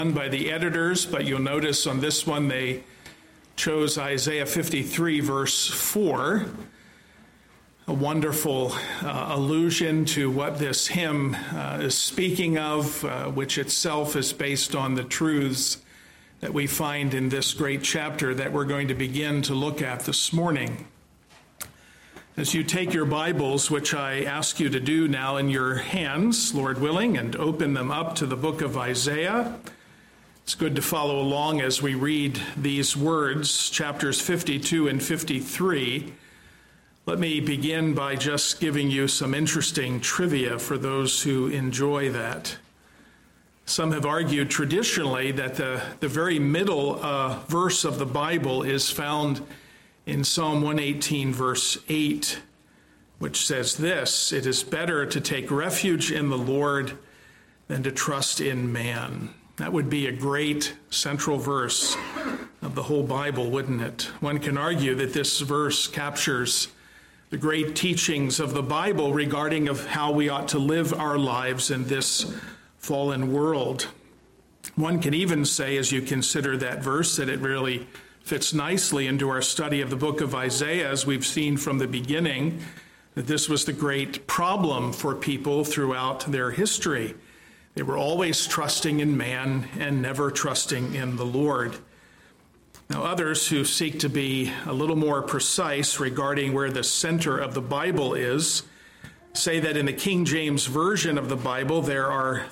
by the editors, but you'll notice on this one they chose Isaiah 53, verse 4, a wonderful allusion to what this hymn is speaking of, which itself is based on the truths that we find in this great chapter that we're going to begin to look at this morning. As you take your Bibles, which I ask you to do now in your hands, Lord willing, and open them up to the book of Isaiah, it's good to follow along as we read these words, chapters 52 and 53. Let me begin by just giving you some interesting trivia for those who enjoy that. Some have argued traditionally that the very middle verse of the Bible is found in Psalm 118, verse 8, which says this: "It is better to take refuge in the Lord than to trust in man." That would be a great central verse of the whole Bible, wouldn't it? One can argue that this verse captures the great teachings of the Bible regarding of how we ought to live our lives in this fallen world. One can even say, as you consider that verse, that it really fits nicely into our study of the book of Isaiah, as we've seen from the beginning, that this was the great problem for people throughout their history. They were always trusting in man and never trusting in the Lord. Now, others who seek to be a little more precise regarding where the center of the Bible is say that in the King James Version of the Bible, there are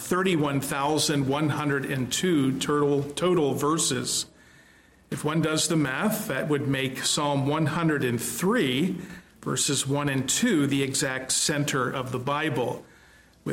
31,102 total verses. If one does the math, that would make Psalm 103, verses 1 and 2, the exact center of the Bible, with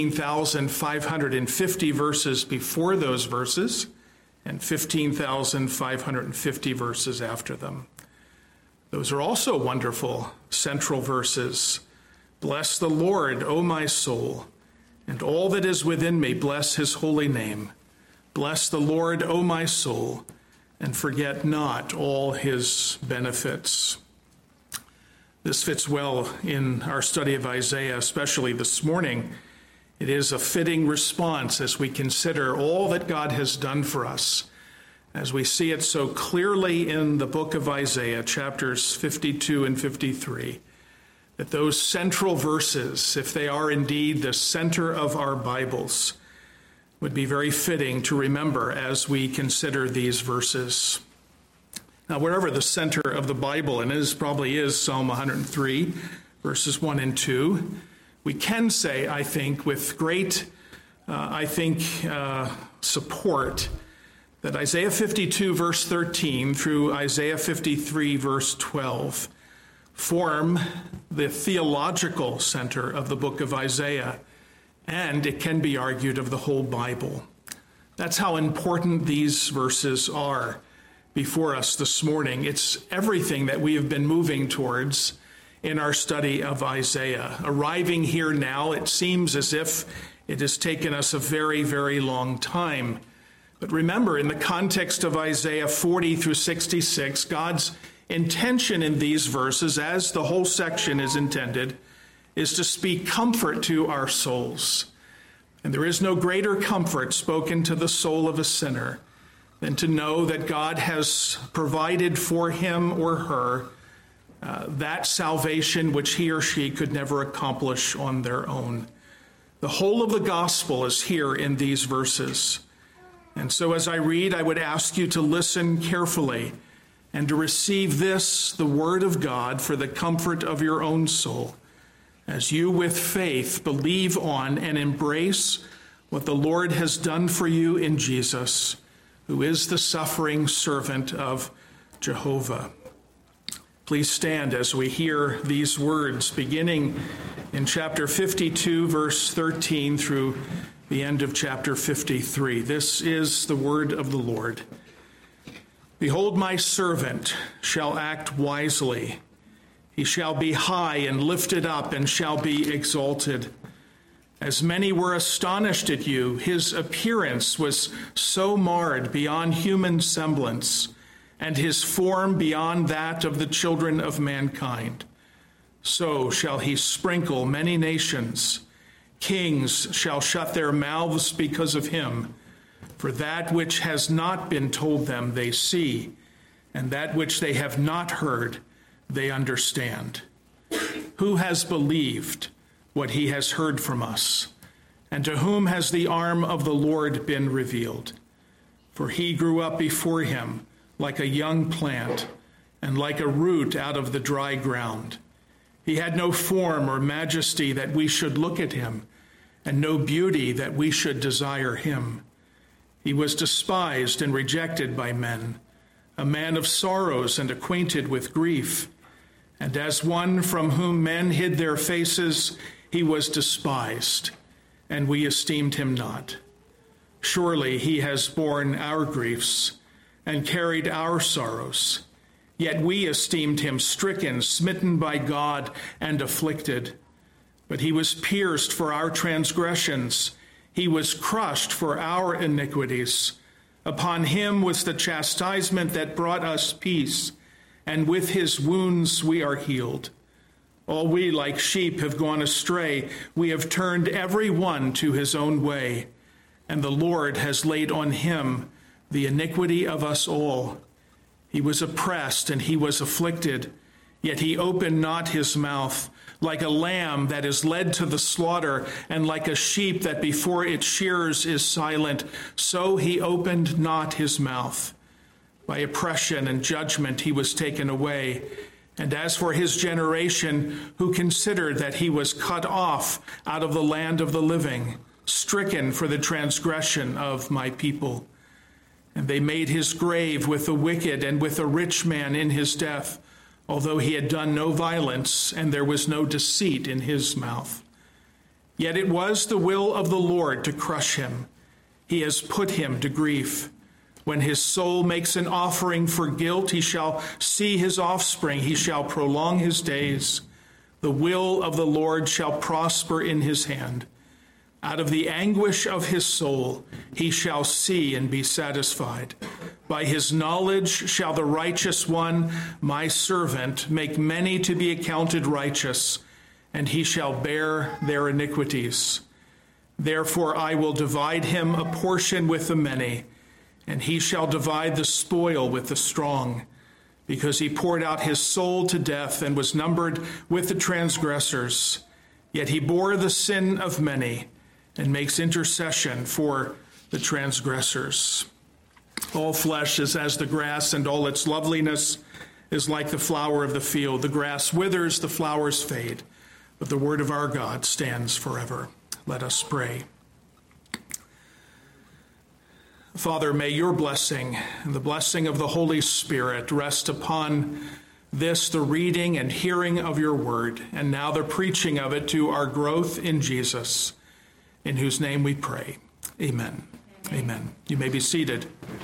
15,550 verses before those verses and 15,550 verses after them. Those are also wonderful central verses. "Bless the Lord, O my soul, and all that is within me, bless his holy name. Bless the Lord, O my soul, and forget not all his benefits." This fits well in our study of Isaiah, especially this morning. It is a fitting response as we consider all that God has done for us, as we see it so clearly in the book of Isaiah, chapters 52 and 53, that those central verses, if they are indeed the center of our Bibles, would be very fitting to remember as we consider these verses. Now, wherever the center of the Bible, and it probably is Psalm 103, verses 1 and 2, we can say, I think, with great, support, that Isaiah 52, verse 13, through Isaiah 53, verse 12, form the theological center of the book of Isaiah, and it can be argued of the whole Bible. That's how important these verses are before us this morning. It's everything that we have been moving towards in our study of Isaiah. Arriving here now, it seems as if it has taken us a very, very long time. But remember, in the context of Isaiah 40 through 66, God's intention in these verses, as the whole section is intended, is to speak comfort to our souls. And there is no greater comfort spoken to the soul of a sinner than to know that God has provided for him or her that salvation which he or she could never accomplish on their own. The whole of the gospel is here in these verses. And so as I read, I would ask you to listen carefully and to receive this, the word of God, for the comfort of your own soul, as you with faith believe on and embrace what the Lord has done for you in Jesus, who is the suffering servant of Jehovah. Please stand as we hear these words, beginning in chapter 52, verse 13, through the end of chapter 53. This is the word of the Lord. "Behold, my servant shall act wisely. He shall be high and lifted up and shall be exalted. As many were astonished at you, his appearance was so marred beyond human semblance, and his form beyond that of the children of mankind. So shall he sprinkle many nations. Kings shall shut their mouths because of him. For that which has not been told them they see, and that which they have not heard they understand. Who has believed what he has heard from us? And to whom has the arm of the Lord been revealed? For he grew up before him like a young plant, and like a root out of the dry ground. He had no form or majesty that we should look at him, and no beauty that we should desire him. He was despised and rejected by men, a man of sorrows and acquainted with grief. And as one from whom men hid their faces, he was despised, and we esteemed him not. Surely he has borne our griefs and carried our sorrows. Yet we esteemed him stricken, smitten by God, and afflicted. But he was pierced for our transgressions. He was crushed for our iniquities. Upon him was the chastisement that brought us peace, and with his wounds we are healed. All we like sheep have gone astray. We have turned every one to his own way, and the Lord has laid on him the iniquity of us all. He was oppressed and he was afflicted, yet he opened not his mouth. Like a lamb that is led to the slaughter, and like a sheep that before its shearers is silent, so he opened not his mouth. By oppression and judgment he was taken away. And as for his generation, who considered that he was cut off out of the land of the living, stricken for the transgression of my people. And they made his grave with the wicked and with a rich man in his death, although he had done no violence, and there was no deceit in his mouth. Yet it was the will of the Lord to crush him. He has put him to grief. When his soul makes an offering for guilt, he shall see his offspring. He shall prolong his days. The will of the Lord shall prosper in his hand. Out of the anguish of his soul he shall see and be satisfied. By his knowledge shall the righteous one, my servant, make many to be accounted righteous, and he shall bear their iniquities. Therefore I will divide him a portion with the many, and he shall divide the spoil with the strong, because he poured out his soul to death and was numbered with the transgressors. Yet he bore the sin of many, and makes intercession for the transgressors. All flesh is as the grass, and all its loveliness is like the flower of the field. The grass withers, the flowers fade, but the word of our God stands forever. Let us pray. Father, may your blessing and the blessing of the Holy Spirit rest upon this, the reading and hearing of your word, and now the preaching of it to our growth in Jesus, in whose name we pray. Amen. Amen. You may be seated.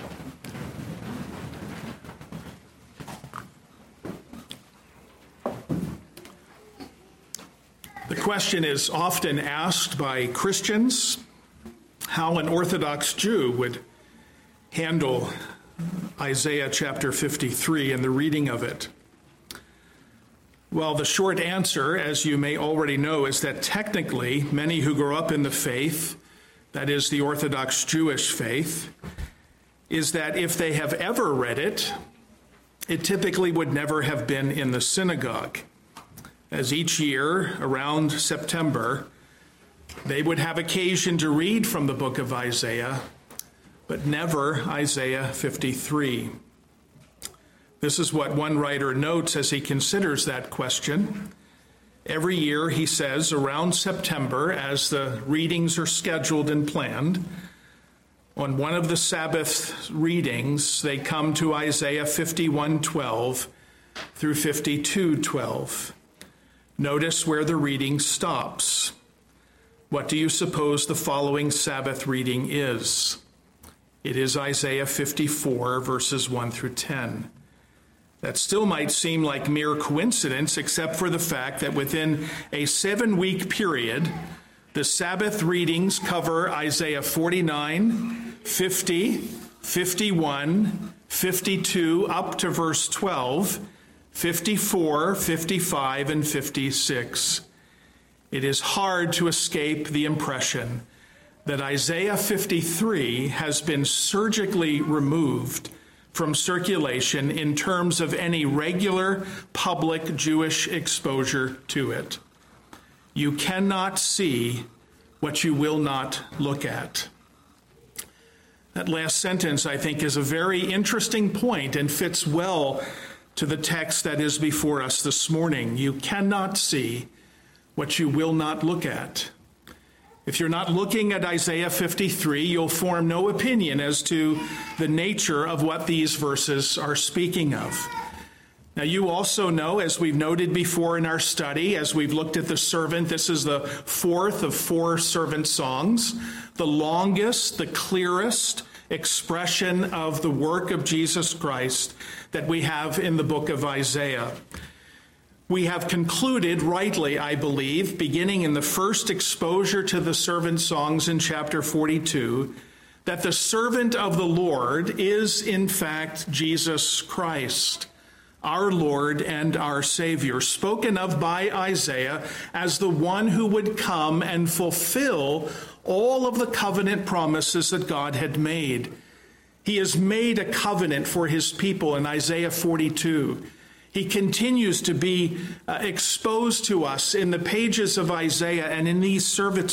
The question is often asked by Christians how an Orthodox Jew would handle Isaiah chapter 53 and the reading of it. Well, the short answer, as you may already know, is that technically many who grow up in the faith, that is the Orthodox Jewish faith, is that if they have ever read it, it typically would never have been in the synagogue, as each year around September, they would have occasion to read from the book of Isaiah, but never Isaiah 53. This is what one writer notes as he considers that question. Every year, he says, around September, as the readings are scheduled and planned, on one of the Sabbath readings, they come to Isaiah 51:12 through 52:12. Notice where the reading stops. What do you suppose the following Sabbath reading is? It is Isaiah 54, verses 1 through 10. That still might seem like mere coincidence, except for the fact that within a 7-week period, the Sabbath readings cover Isaiah 49, 50, 51, 52, up to verse 12, 54, 55, and 56. It is hard to escape the impression that Isaiah 53 has been surgically removed from circulation in terms of any regular public Jewish exposure to it. You cannot see what you will not look at. That last sentence, I think, is a very interesting point and fits well to the text that is before us this morning. You cannot see what you will not look at. If you're not looking at Isaiah 53, you'll form no opinion as to the nature of what these verses are speaking of. Now, you also know, as we've noted before in our study, as we've looked at the servant, this is the fourth of four servant songs, the longest, the clearest expression of the work of Jesus Christ that we have in the book of Isaiah. We have concluded rightly, I believe, beginning in the first exposure to the servant songs in chapter 42, that the servant of the Lord is, in fact, Jesus Christ, our Lord and our Savior, spoken of by Isaiah as the one who would come and fulfill all of the covenant promises that God had made. He has made a covenant for his people in Isaiah 42. He continues to be exposed to us in the pages of Isaiah and in these servant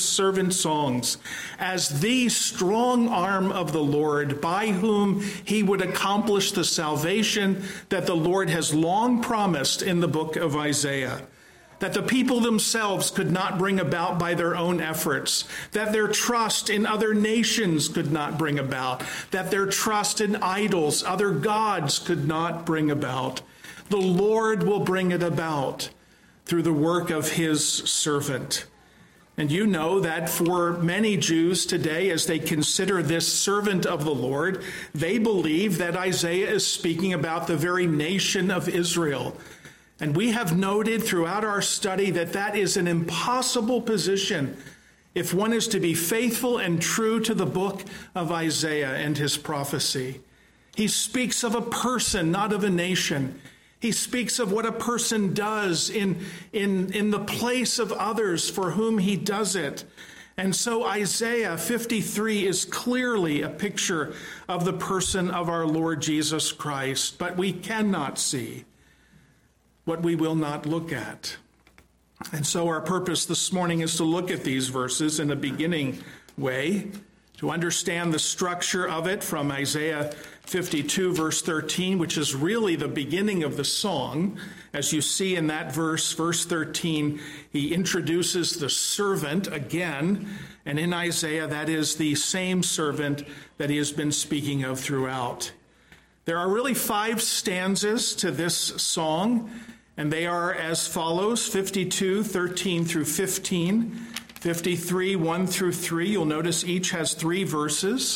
songs as the strong arm of the Lord, by whom he would accomplish the salvation that the Lord has long promised in the book of Isaiah, that the people themselves could not bring about by their own efforts, that their trust in other nations could not bring about, that their trust in idols, other gods, could not bring about. The Lord will bring it about through the work of his servant. And you know that for many Jews today, as they consider this servant of the Lord, they believe that Isaiah is speaking about the very nation of Israel. And we have noted throughout our study that that is an impossible position if one is to be faithful and true to the book of Isaiah and his prophecy. He speaks of a person, not of a nation. He speaks of what a person does in the place of others for whom he does it. And so Isaiah 53 is clearly a picture of the person of our Lord Jesus Christ, but we cannot see what we will not look at. And so our purpose this morning is to look at these verses in a beginning way, to understand the structure of it from Isaiah 52, verse 13, which is really the beginning of the song. As you see in that verse 13, he introduces the servant again. And in Isaiah, that is the same servant that he has been speaking of throughout. There are really 5 stanzas to this song, and they are as follows: 52, 13 through 15, 53, 1 through 3. You'll notice each has 3 verses.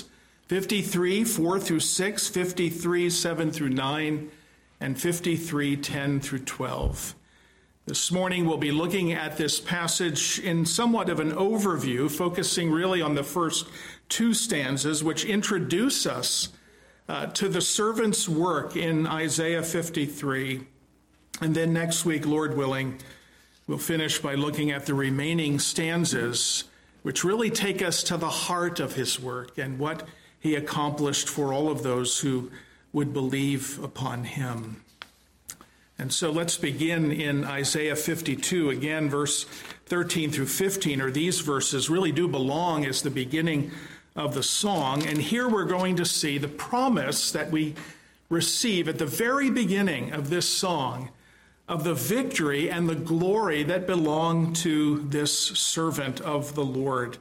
53, 4 through 6, 53, 7 through 9, and 53, 10 through 12. This morning we'll be looking at this passage in somewhat of an overview, focusing really on the first 2 stanzas, which introduce us to the servant's work in Isaiah 53. And then next week, Lord willing, we'll finish by looking at the remaining stanzas, which really take us to the heart of his work and what he accomplished for all of those who would believe upon him. And so let's begin in Isaiah 52. Again, verse 13 through 15, or these verses really do belong as the beginning of the song. And here we're going to see the promise that we receive at the very beginning of this song of the victory and the glory that belong to this servant of the Lord.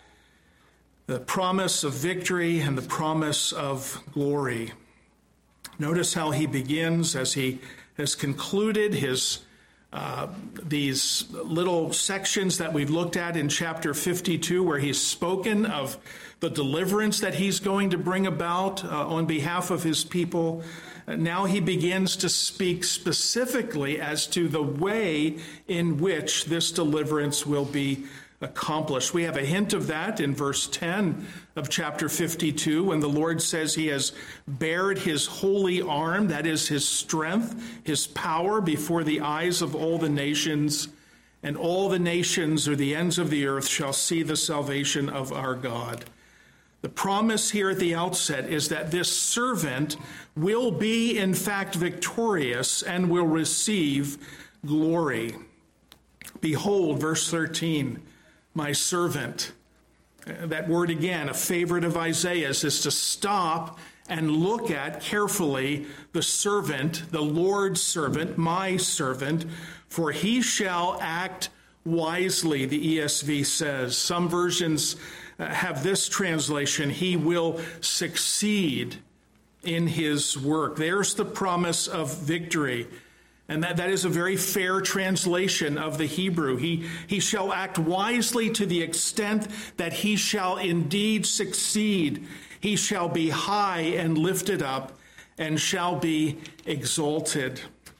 The promise of victory and the promise of glory. Notice how he begins as he has concluded his these little sections that we've looked at in chapter 52, where he's spoken of the deliverance that he's going to bring about on behalf of his people. Now he begins to speak specifically as to the way in which this deliverance will be accomplished. We have a hint of that in verse 10 of chapter 52, when the Lord says he has bared his holy arm, that is his strength, his power, before the eyes of all the nations, and all the nations or the ends of the earth shall see the salvation of our God. The promise here at the outset is that this servant will be, in fact, victorious and will receive glory. Behold, verse 13, my servant. That word again, a favorite of Isaiah's, is to stop and look at carefully the servant, the Lord's servant, my servant, for he shall act wisely, the ESV says. Some versions have this translation, he will succeed in his work. There's the promise of victory. And that is a very fair translation of the Hebrew. He shall act wisely to the extent that he shall indeed succeed. He shall be high and lifted up and shall be exalted.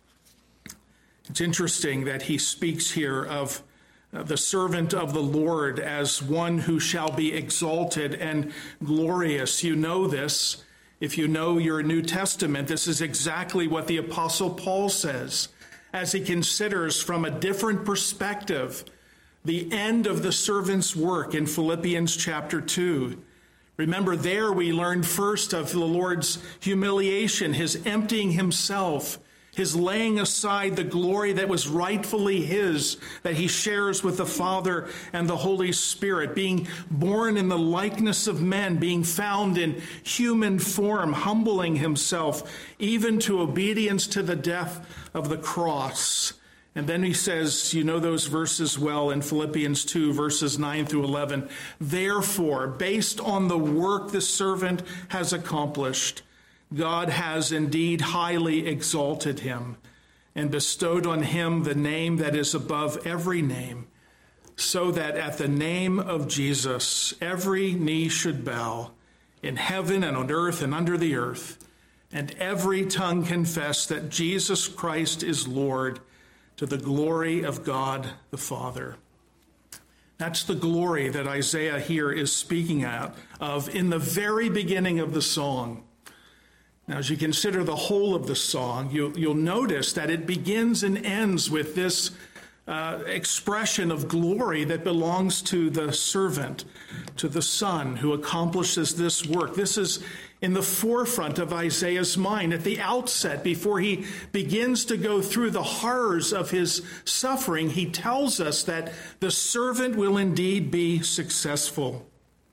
It's interesting that he speaks here of the servant of the Lord as one who shall be exalted and glorious. You know this. If you know your New Testament, this is exactly what the Apostle Paul says as he considers from a different perspective the end of the servant's work in Philippians chapter 2. Remember, there we learned first of the Lord's humiliation, his emptying himself, his laying aside the glory that was rightfully his, that he shares with the Father and the Holy Spirit, being born in the likeness of men, being found in human form, humbling himself, even to obedience to the death of the cross. And then he says, you know those verses well in Philippians 2, verses 9 through 11. Therefore, based on the work the servant has accomplished, God has indeed highly exalted him and bestowed on him the name that is above every name, so that at the name of Jesus every knee should bow in heaven and on earth and under the earth, and every tongue confess that Jesus Christ is Lord, to the glory of God the Father. That's the glory that Isaiah here is speaking of in the very beginning of the song. Now, as you consider the whole of the song, you'll notice that it begins and ends with this expression of glory that belongs to the servant, to the Son who accomplishes this work. This is in the forefront of Isaiah's mind at the outset. Before he begins to go through the horrors of his suffering, he tells us that the servant will indeed be successful.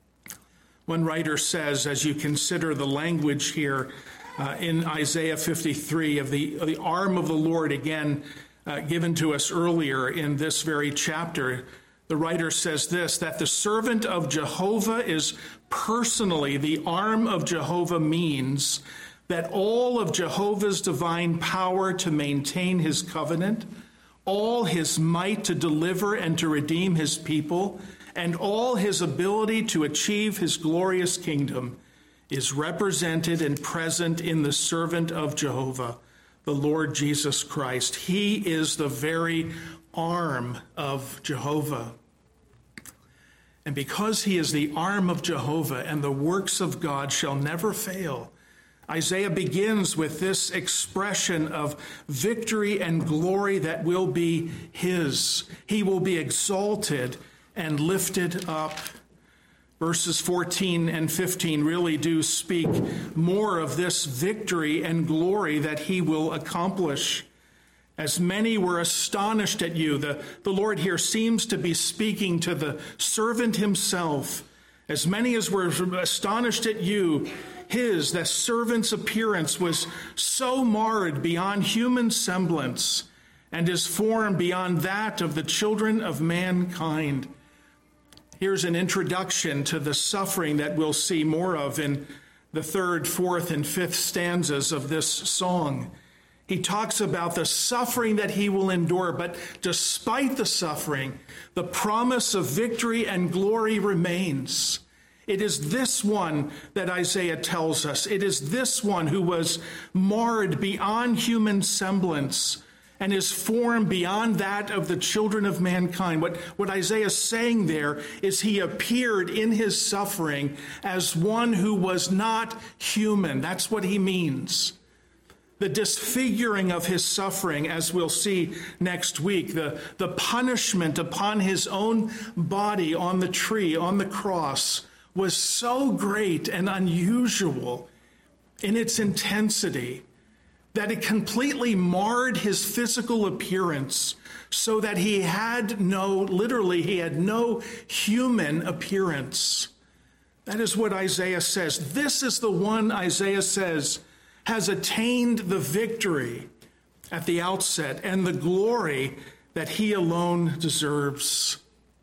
One writer says, as you consider the language here in Isaiah 53 of the arm of the Lord, again given to us earlier in this very chapter, the writer says this, that the servant of Jehovah is personally, the arm of Jehovah means that all of Jehovah's divine power to maintain his covenant, all his might to deliver and to redeem his people, and all his ability to achieve his glorious kingdom is represented and present in the servant of Jehovah, the Lord Jesus Christ. He is the very arm of Jehovah. And because he is the arm of Jehovah and the works of God shall never fail, Isaiah begins with this expression of victory and glory that will be his. He will be exalted and lifted up. Verses 14 and 15 really do speak more of this victory and glory that he will accomplish. As many were astonished at you, the Lord here seems to be speaking to the servant himself. As many as were astonished at you, the servant's appearance was so marred beyond human semblance, and his form beyond that of the children of mankind. Here's an introduction to the suffering that we'll see more of in the 3rd, 4th, and 5th stanzas of this song. He talks about the suffering that he will endure, but despite the suffering, the promise of victory and glory remains. It is this one that Isaiah tells us. It is this one who was marred beyond human semblance and his form beyond that of the children of mankind. What Isaiah is saying there is he appeared in his suffering as one who was not human. That's what he means. the disfiguring of his suffering, as we'll see next week, the punishment upon his own body on the tree, on the cross, was so great and unusual in its intensity that it completely marred his physical appearance, so that he had no human appearance. That is what Isaiah says. This is the one, Isaiah says, has attained the victory at the outset and the glory that he alone deserves.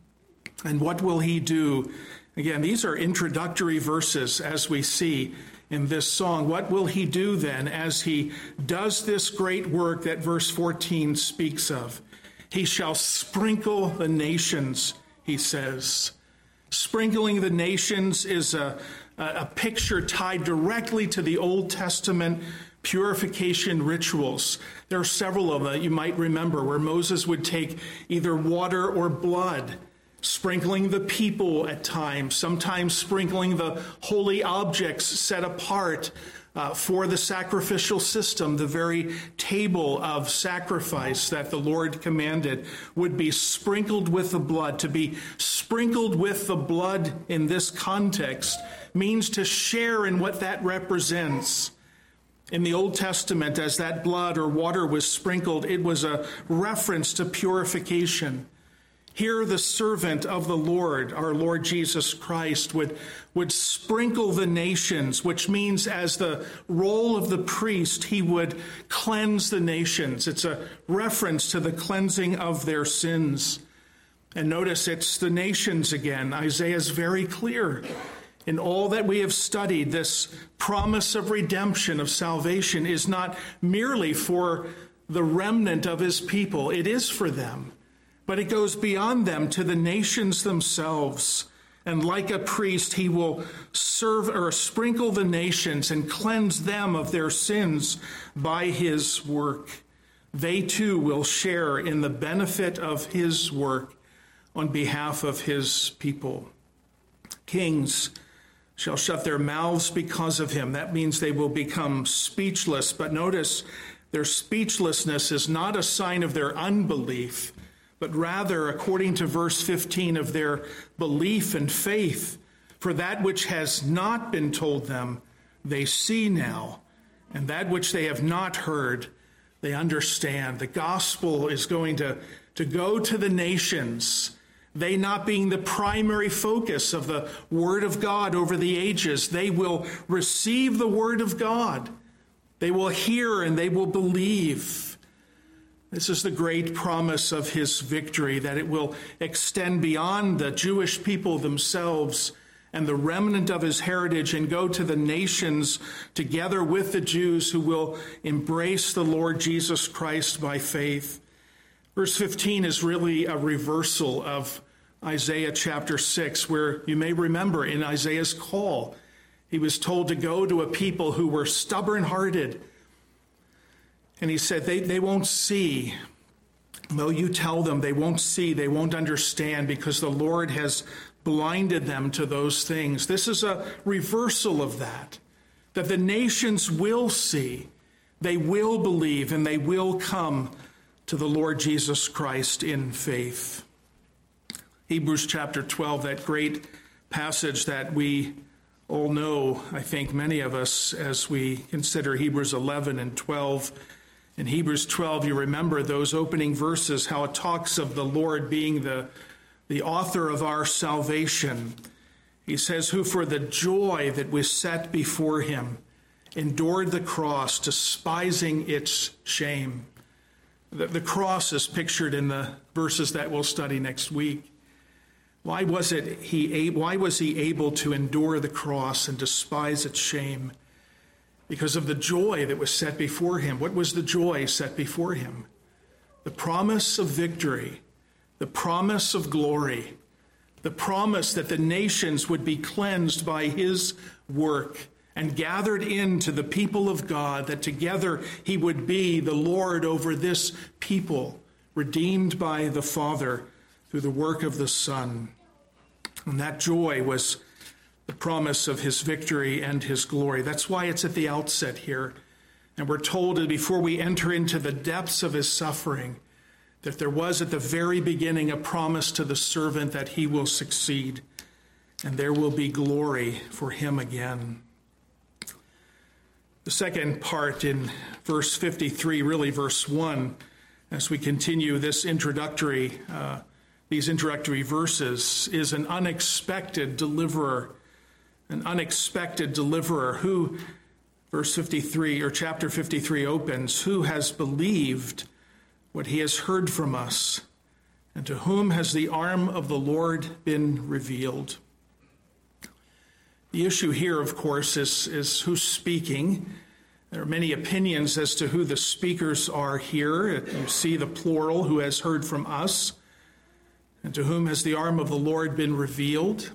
And what will he do? Again, these are introductory verses as we see in this song. What will he do then as he does this great work that verse 14 speaks of? He shall sprinkle the nations, he says. Sprinkling the nations is a picture tied directly to the Old Testament purification rituals. There are several of them you might remember where Moses would take either water or blood, sprinkling the people at times, sometimes sprinkling the holy objects set apart for the sacrificial system. The very table of sacrifice that the Lord commanded would be sprinkled with the blood. To be sprinkled with the blood in this context means to share in what that represents. In the Old Testament, as that blood or water was sprinkled, it was a reference to purification. Here the servant of the Lord, our Lord Jesus Christ, would sprinkle the nations, which means as the role of the priest, he would cleanse the nations. It's a reference to the cleansing of their sins. And notice it's the nations again. Isaiah is very clear. In all that we have studied, this promise of redemption, of salvation, is not merely for the remnant of his people. It is for them. But it goes beyond them to the nations themselves. And like a priest, he will serve or sprinkle the nations and cleanse them of their sins by his work. They too will share in the benefit of his work on behalf of his people. Kings shall shut their mouths because of him. That means they will become speechless. But notice, their speechlessness is not a sign of their unbelief, but rather, according to verse 15, of their belief and faith. For that which has not been told them, they see now, and that which they have not heard, they understand. The gospel is going to go to the nations, they not being the primary focus of the word of God over the ages. They will receive the word of God. They will hear and they will believe. This is the great promise of his victory, that it will extend beyond the Jewish people themselves and the remnant of his heritage and go to the nations together with the Jews who will embrace the Lord Jesus Christ by faith. Verse 15 is really a reversal of Isaiah chapter 6, where you may remember in Isaiah's call, he was told to go to a people who were stubborn-hearted. And he said, they won't see. Though you tell them, they won't see, they won't understand, because the Lord has blinded them to those things. This is a reversal of that the nations will see, they will believe, and they will come to the Lord Jesus Christ in faith. Hebrews chapter 12, that great passage that we all know, I think many of us, as we consider Hebrews 11 and 12. In Hebrews 12, you remember those opening verses, how it talks of the Lord being the author of our salvation. He says, who for the joy that was set before him endured the cross, despising its shame. The cross is pictured in the verses that we'll study next week. Why was he able to endure the cross and despise its shame? Because of the joy that was set before him. What was the joy set before him? The promise of victory, the promise of glory, the promise that the nations would be cleansed by his work and gathered into the people of God, that together he would be the Lord over this people, redeemed by the Father through the work of the Son. And that joy was the promise of his victory and his glory. That's why it's at the outset here. And we're told that before we enter into the depths of his suffering, that there was at the very beginning a promise to the servant that he will succeed, and there will be glory for him again. The second part in verse 53, really verse 1, as we continue this these introductory verses, is an unexpected deliverer. An unexpected deliverer who, verse 53 or chapter 53 opens, who has believed what he has heard from us, and to whom has the arm of the Lord been revealed. The issue here, of course, is who's speaking. There are many opinions as to who the speakers are here. You see the plural, who has heard from us, and to whom has the arm of the Lord been revealed.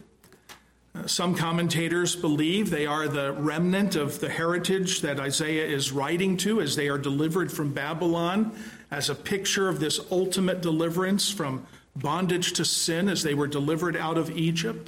Some commentators believe they are the remnant of the heritage that Isaiah is writing to as they are delivered from Babylon, as a picture of this ultimate deliverance from bondage to sin as they were delivered out of Egypt.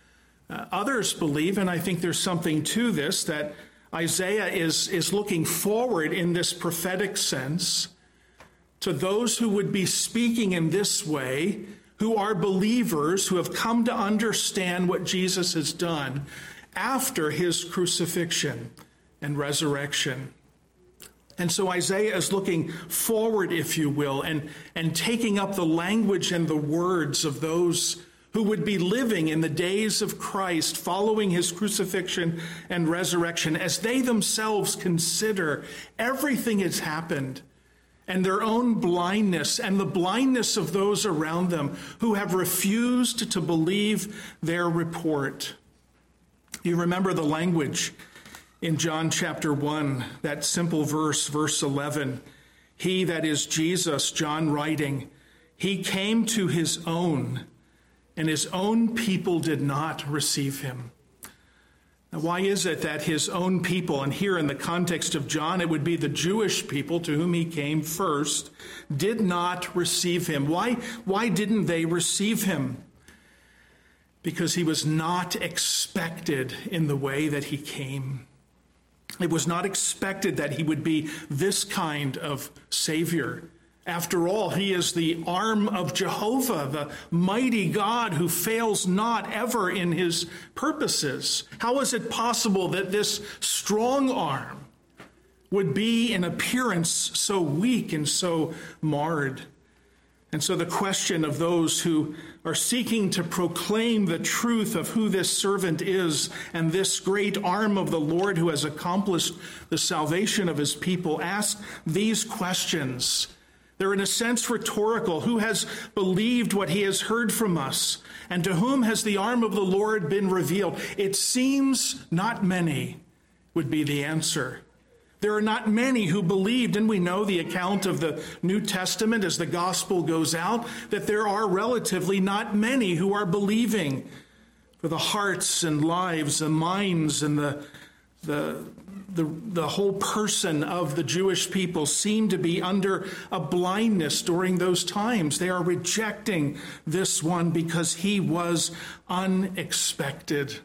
Others believe, and I think there's something to this, that Isaiah is looking forward in this prophetic sense to those who would be speaking in this way, who are believers, who have come to understand what Jesus has done after his crucifixion and resurrection. And so Isaiah is looking forward, if you will, and taking up the language and the words of those who would be living in the days of Christ following his crucifixion and resurrection as they themselves consider everything that's happened and their own blindness and the blindness of those around them who have refused to believe their report. You remember the language in John chapter 1, that simple verse, verse 11. He, that is Jesus, John writing, he came to his own, and his own people did not receive him. Now, why is it that his own people, and here in the context of John, it would be the Jewish people to whom he came first, did not receive him? Why didn't they receive him? Because he was not expected in the way that he came. It was not expected that he would be this kind of Savior. After all, he is the arm of Jehovah, the mighty God who fails not ever in his purposes. How is it possible that this strong arm would be in appearance so weak and so marred? And so the question of those who are seeking to proclaim the truth of who this servant is and this great arm of the Lord who has accomplished the salvation of his people ask these questions. They're in a sense rhetorical. Who has believed what he has heard from us? And to whom has the arm of the Lord been revealed? It seems not many would be the answer. There are not many who believed, and we know the account of the New Testament as the gospel goes out, that there are relatively not many who are believing. For the hearts and lives and minds and the whole person of the Jewish people seem to be under a blindness during those times. They are rejecting this one because he was unexpected.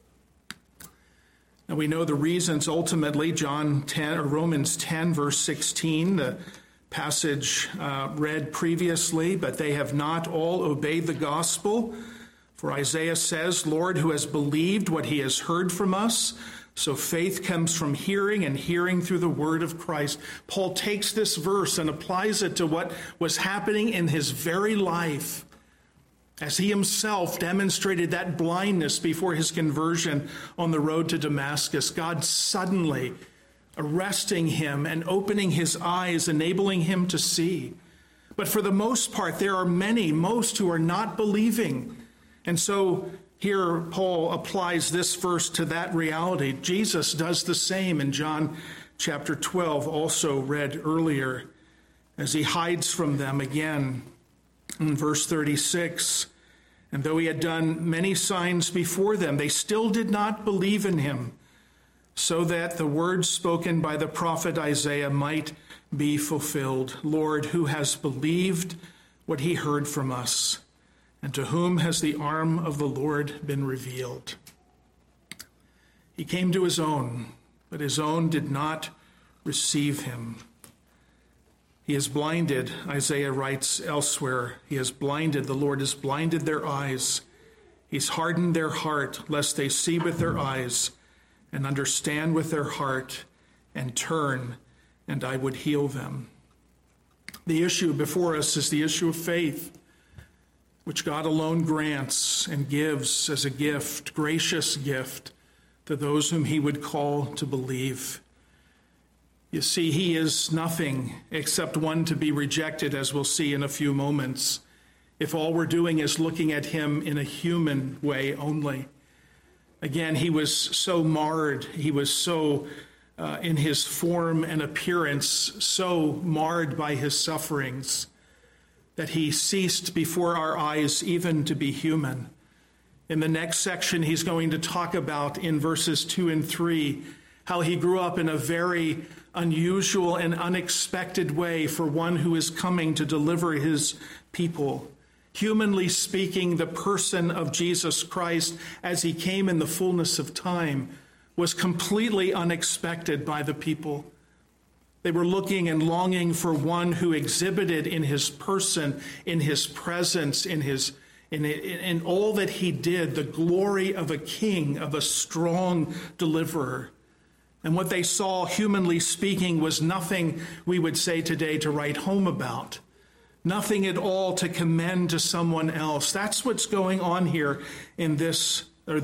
Now we know the reasons ultimately. Romans 10, verse 16, the passage read previously, but they have not all obeyed the gospel. For Isaiah says, Lord, who has believed what he has heard from us? So faith comes from hearing, and hearing through the word of Christ. Paul takes this verse and applies it to what was happening in his very life, as he himself demonstrated that blindness before his conversion on the road to Damascus. God suddenly arresting him and opening his eyes, enabling him to see. But for the most part, there are most who are not believing. And so here Paul applies this verse to that reality. Jesus does the same in John chapter 12, also read earlier, as he hides from them again. In verse 36, and though he had done many signs before them, they still did not believe in him, so that the words spoken by the prophet Isaiah might be fulfilled. Lord, who has believed what he heard from us? And to whom has the arm of the Lord been revealed? He came to his own, but his own did not receive him. He is blinded, Isaiah writes elsewhere. He is blinded. The Lord has blinded their eyes. He's hardened their heart, lest they see with their eyes and understand with their heart and turn, and I would heal them. The issue before us is the issue of faith, which God alone grants and gives as a gift, gracious gift, to those whom he would call to believe. You see, he is nothing except one to be rejected, as we'll see in a few moments, if all we're doing is looking at him in a human way only. Again, he was so marred, he was so in his form and appearance, so marred by his sufferings, that he ceased before our eyes even to be human. In the next section, he's going to talk about in verses 2 and 3 how he grew up in a very unusual and unexpected way for one who is coming to deliver his people. Humanly speaking, the person of Jesus Christ, as he came in the fullness of time, was completely unexpected by the people. They were looking and longing for one who exhibited in his person, in his presence, in all that he did, the glory of a king, of a strong deliverer. And what they saw, humanly speaking, was nothing we would say today to write home about. Nothing at all to commend to someone else. That's what's going on here in this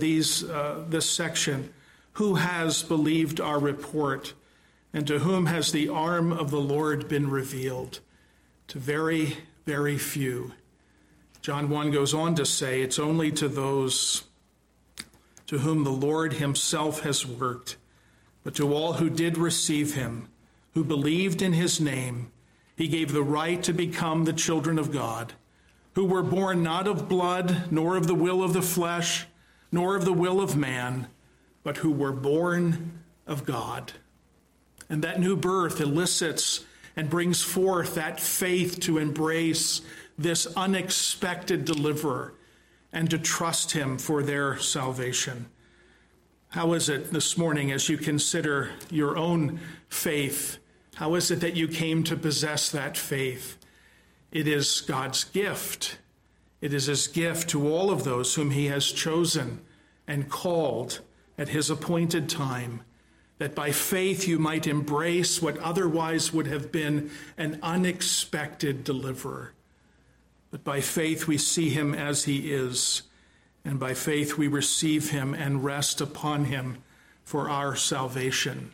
section. Who has believed our report, and to whom has the arm of the Lord been revealed? To very, very few. John 1 goes on to say, it's only to those to whom the Lord himself has worked. But to all who did receive him, who believed in his name, he gave the right to become the children of God, who were born not of blood, nor of the will of the flesh, nor of the will of man, but who were born of God. And that new birth elicits and brings forth that faith to embrace this unexpected deliverer and to trust him for their salvation. How is it this morning, as you consider your own faith, how is it that you came to possess that faith? It is God's gift. It is his gift to all of those whom he has chosen and called at his appointed time, that by faith you might embrace what otherwise would have been an unexpected deliverer. But by faith we see him as he is, and by faith we receive him and rest upon him for our salvation.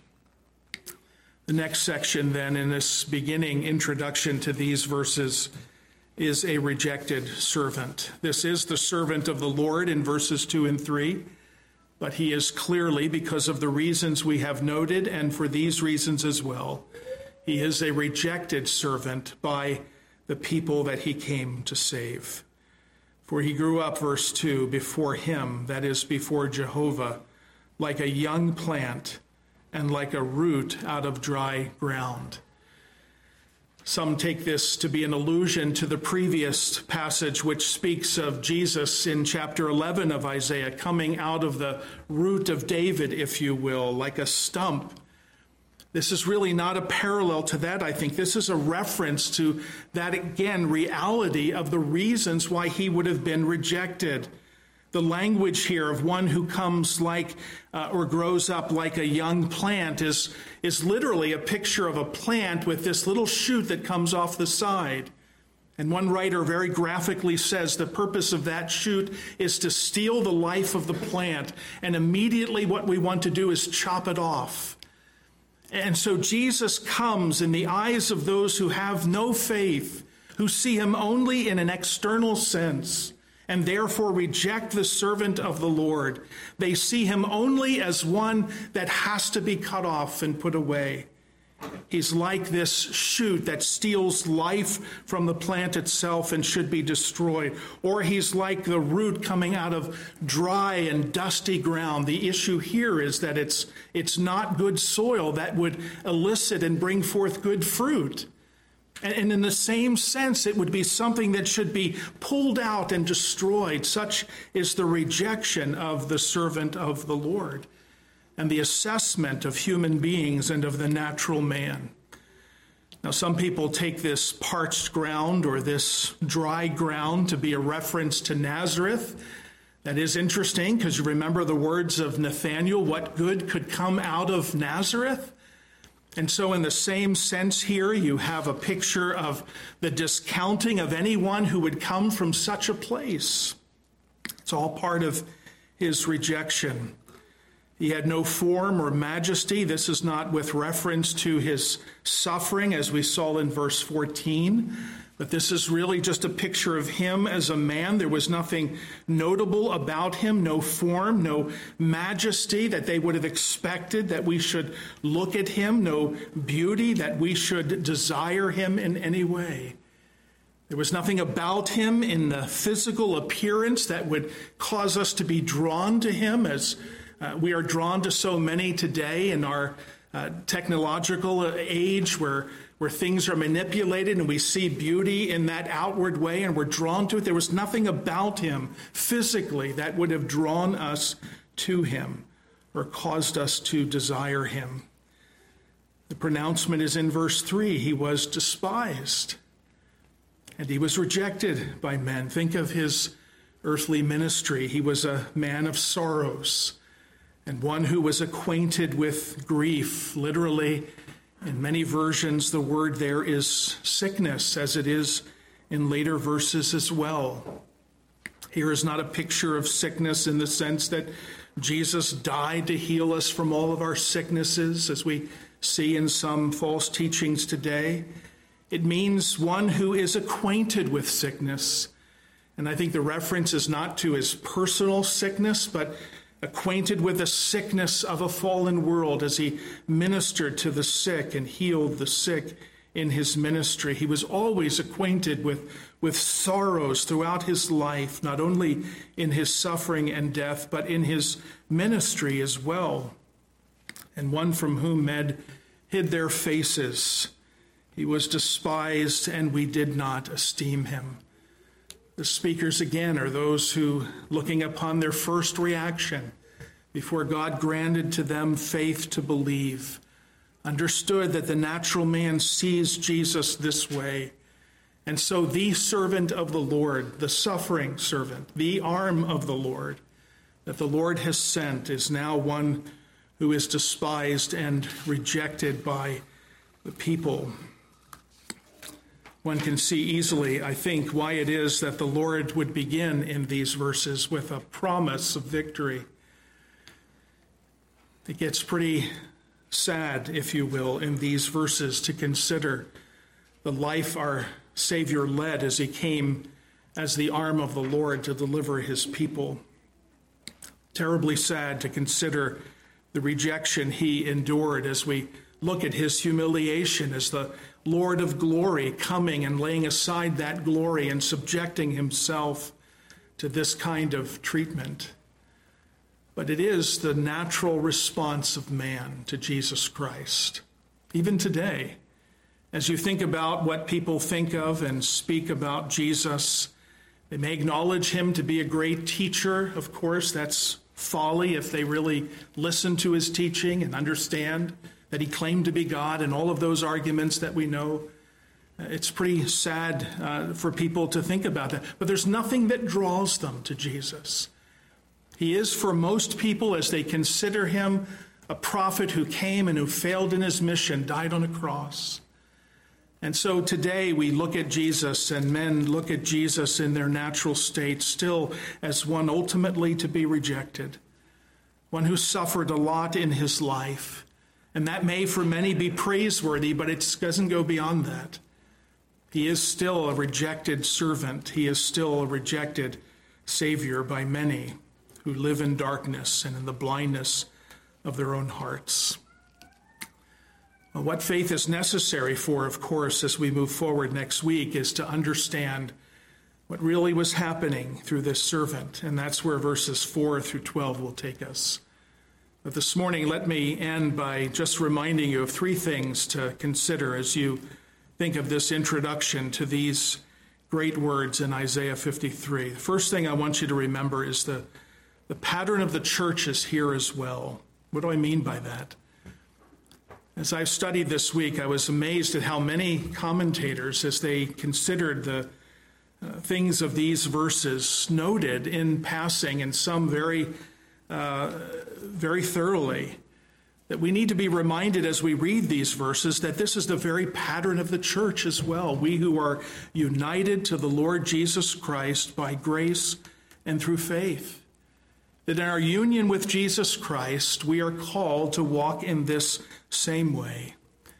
The next section then in this beginning introduction to these verses is a rejected servant. This is the servant of the Lord in verses 2 and 3. But he is clearly, because of the reasons we have noted, and for these reasons as well, he is a rejected servant by the people that he came to save. For he grew up, verse 2, before him, that is, before Jehovah, like a young plant and like a root out of dry ground. Some take this to be an allusion to the previous passage which speaks of Jesus in chapter 11 of Isaiah coming out of the root of David, if you will, like a stump. This is really not a parallel to that, I think. This is a reference to that, again, reality of the reasons why he would have been rejected. The language here of one who comes like or grows up like a young plant is literally a picture of a plant with this little shoot that comes off the side. And one writer very graphically says the purpose of that shoot is to steal the life of the plant, and immediately what we want to do is chop it off. And so Jesus comes in the eyes of those who have no faith, who see him only in an external sense, and therefore reject the servant of the Lord. They see him only as one that has to be cut off and put away. He's like this shoot that steals life from the plant itself and should be destroyed. Or he's like the root coming out of dry and dusty ground. The issue here is that it's not good soil that would elicit and bring forth good fruit. And in the same sense, it would be something that should be pulled out and destroyed. Such is the rejection of the servant of the Lord. and the assessment of human beings and of the natural man. Now, some people take this parched ground or this dry ground to be a reference to Nazareth. That is interesting because you remember the words of Nathanael, what good could come out of Nazareth? And so in the same sense here, you have a picture of the discounting of anyone who would come from such a place. It's all part of his rejection. He had no form or majesty. This is not with reference to his suffering, as we saw in verse 14, but this is really just a picture of him as a man. There was nothing notable about him, no form, no majesty that they would have expected that we should look at him, no beauty that we should desire him in any way. There was nothing about him in the physical appearance that would cause us to be drawn to him as we are drawn to so many today in our technological age where things are manipulated and we see beauty in that outward way and we're drawn to it. There was nothing about him physically that would have drawn us to him or caused us to desire him. The pronouncement is in verse 3. He was despised and he was rejected by men. Think of his earthly ministry. He was a man of sorrows, and one who was acquainted with grief. Literally, in many versions, the word there is sickness, as it is in later verses as well. Here is not a picture of sickness in the sense that Jesus died to heal us from all of our sicknesses, as we see in some false teachings today. It means one who is acquainted with sickness. And I think the reference is not to his personal sickness, but acquainted with the sickness of a fallen world as he ministered to the sick and healed the sick in his ministry. He was always acquainted with sorrows throughout his life, not only in his suffering and death, but in his ministry as well. And one from whom men hid their faces. He was despised, and we did not esteem him. The speakers, again, are those who, looking upon their first reaction before God granted to them faith to believe, understood that the natural man sees Jesus this way. And so the servant of the Lord, the suffering servant, the arm of the Lord that the Lord has sent is now one who is despised and rejected by the people. One can see easily, I think, why it is that the Lord would begin in these verses with a promise of victory. It gets pretty sad, if you will, in these verses to consider the life our Savior led as he came as the arm of the Lord to deliver his people. Terribly sad to consider the rejection he endured as we look at his humiliation as the Lord of glory coming and laying aside that glory and subjecting himself to this kind of treatment. But it is the natural response of man to Jesus Christ. Even today, as you think about what people think of and speak about Jesus, they may acknowledge him to be a great teacher. Of course, that's folly if they really listen to his teaching and understand that he claimed to be God and all of those arguments that we know. It's pretty sad for people to think about that. But there's nothing that draws them to Jesus. He is, for most people, as they consider him, a prophet who came and who failed in his mission, died on a cross. And so today we look at Jesus, and men look at Jesus in their natural state still as one ultimately to be rejected, one who suffered a lot in his life. And that may for many be praiseworthy, but it doesn't go beyond that. He is still a rejected servant. He is still a rejected Savior by many who live in darkness and in the blindness of their own hearts. Well, what faith is necessary for, of course, as we move forward next week, is to understand what really was happening through this servant. And that's where verses 4 through 12 will take us. But this morning, let me end by just reminding you of three things to consider as you think of this introduction to these great words in Isaiah 53. The first thing I want you to remember is the pattern of the church is here as well. What do I mean by that? As I've studied this week, I was amazed at how many commentators, as they considered the things of these verses, noted in passing, and some very thoroughly, that we need to be reminded as we read these verses that this is the very pattern of the church as well. We who are united to the Lord Jesus Christ by grace and through faith. That in our union with Jesus Christ, we are called to walk in this same way.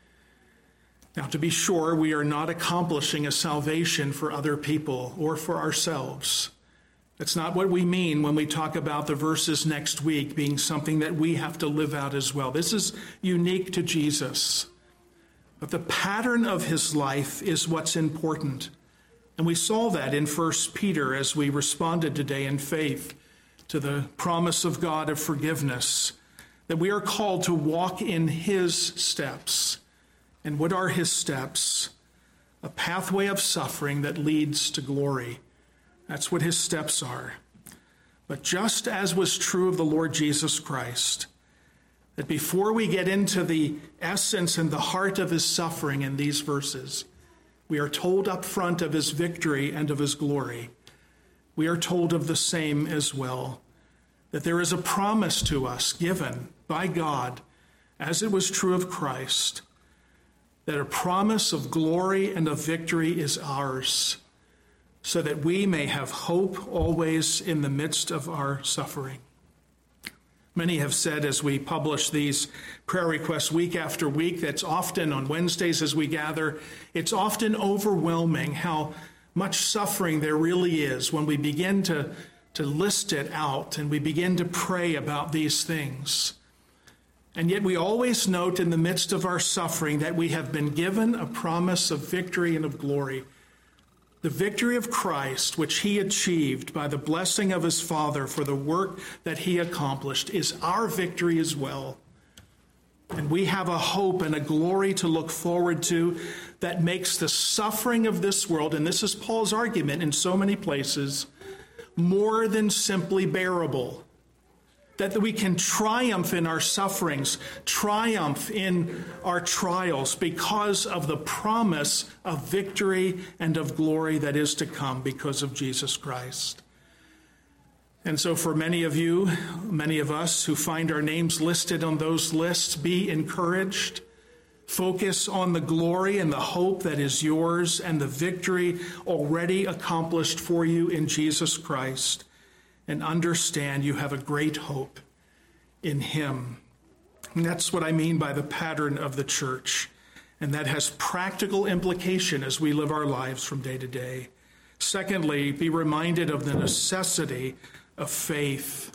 Now, to be sure, we are not accomplishing a salvation for other people or for ourselves. That's not what we mean when we talk about the verses next week being something that we have to live out as well. This is unique to Jesus. But the pattern of his life is what's important. And we saw that in 1 Peter as we responded today in faith to the promise of God of forgiveness, that we are called to walk in his steps. And what are his steps? A pathway of suffering that leads to glory. That's what his steps are. But just as was true of the Lord Jesus Christ, that before we get into the essence and the heart of his suffering in these verses, we are told up front of his victory and of his glory. We are told of the same as well, that there is a promise to us given by God, as it was true of Christ, that a promise of glory and of victory is ours, so that we may have hope always in the midst of our suffering. Many have said as we publish these prayer requests week after week, that's often on Wednesdays as we gather, it's often overwhelming how much suffering there really is when we begin to list it out and we begin to pray about these things. And yet we always note in the midst of our suffering that we have been given a promise of victory and of glory. The victory of Christ, which he achieved by the blessing of his Father for the work that he accomplished, is our victory as well. And we have a hope and a glory to look forward to that makes the suffering of this world, and this is Paul's argument in so many places, more than simply bearable. That we can triumph in our sufferings, triumph in our trials because of the promise of victory and of glory that is to come because of Jesus Christ. And so for many of you, many of us who find our names listed on those lists, be encouraged. Focus on the glory and the hope that is yours and the victory already accomplished for you in Jesus Christ. And understand you have a great hope in him. And that's what I mean by the pattern of the church. And that has practical implication as we live our lives from day to day. Secondly, be reminded of the necessity of faith.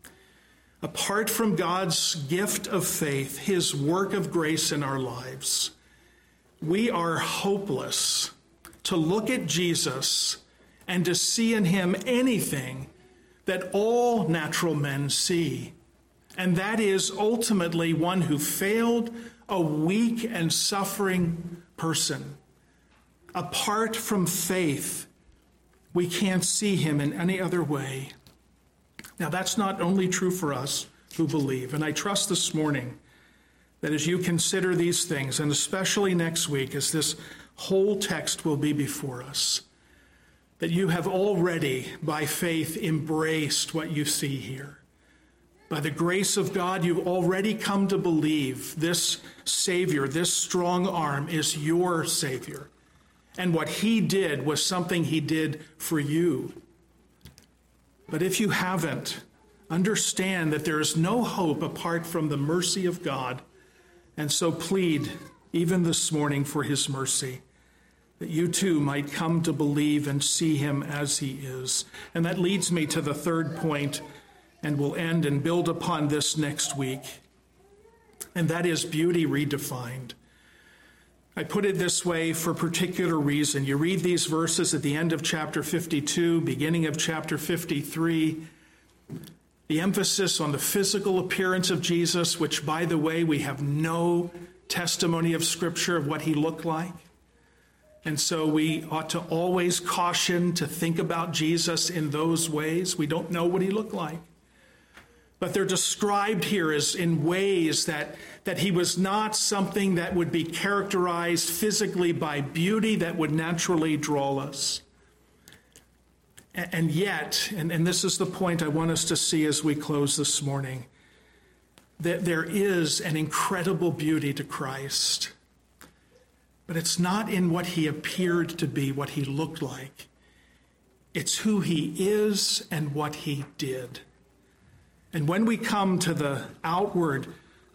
Apart from God's gift of faith, his work of grace in our lives, we are hopeless to look at Jesus and to see in him anything that all natural men see. And that is ultimately one who failed, a weak and suffering person. Apart from faith, we can't see him in any other way. Now, that's not only true for us who believe. And I trust this morning that as you consider these things, and especially next week as this whole text will be before us, that you have already, by faith, embraced what you see here. By the grace of God, you've already come to believe this Savior, this strong arm, is your Savior. And what he did was something he did for you. But if you haven't, understand that there is no hope apart from the mercy of God. And so plead, even this morning, for his mercy, that you too might come to believe and see him as he is. And that leads me to the third point, and we'll end and build upon this next week. And that is beauty redefined. I put it this way for a particular reason. You read these verses at the end of chapter 52, beginning of chapter 53, the emphasis on the physical appearance of Jesus, which, by the way, we have no testimony of Scripture of what he looked like. And so we ought to always caution to think about Jesus in those ways. We don't know what he looked like. but they're described here as in ways that he was not something that would be characterized physically by beauty that would naturally draw us. And yet, and this is the point I want us to see as we close this morning, that there is an incredible beauty to Christ. But it's not in what he appeared to be, what he looked like. It's who he is and what he did. And when we come to the outward,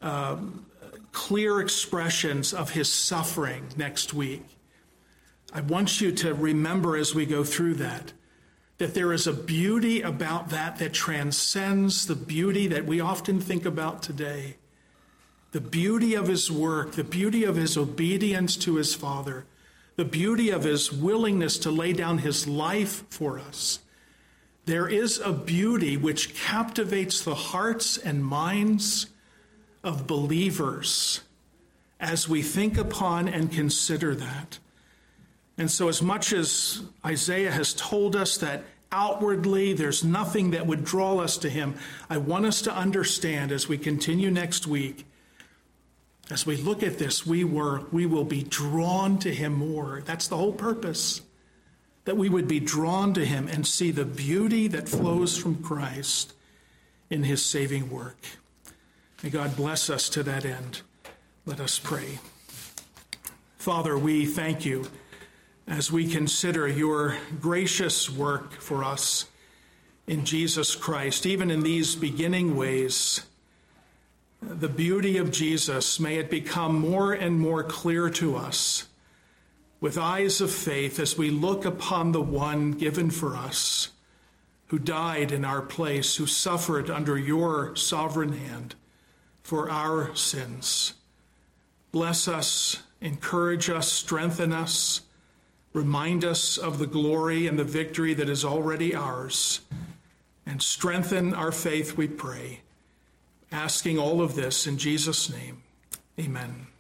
clear expressions of his suffering next week, I want you to remember as we go through that there is a beauty about that transcends the beauty that we often think about today. The beauty of his work, the beauty of his obedience to his Father, the beauty of his willingness to lay down his life for us. There is a beauty which captivates the hearts and minds of believers as we think upon and consider that. And so as much as Isaiah has told us that outwardly there's nothing that would draw us to him, I want us to understand as we continue next week, as we look at this, we will be drawn to him more. That's the whole purpose, that we would be drawn to him and see the beauty that flows from Christ in his saving work. May God bless us to that end. Let us pray. Father, we thank you as we consider your gracious work for us in Jesus Christ, even in these beginning ways. The beauty of Jesus, may it become more and more clear to us with eyes of faith as we look upon the one given for us, who died in our place, who suffered under your sovereign hand for our sins. Bless us, encourage us, strengthen us, remind us of the glory and the victory that is already ours, and strengthen our faith, we pray. Asking all of this in Jesus' name, amen.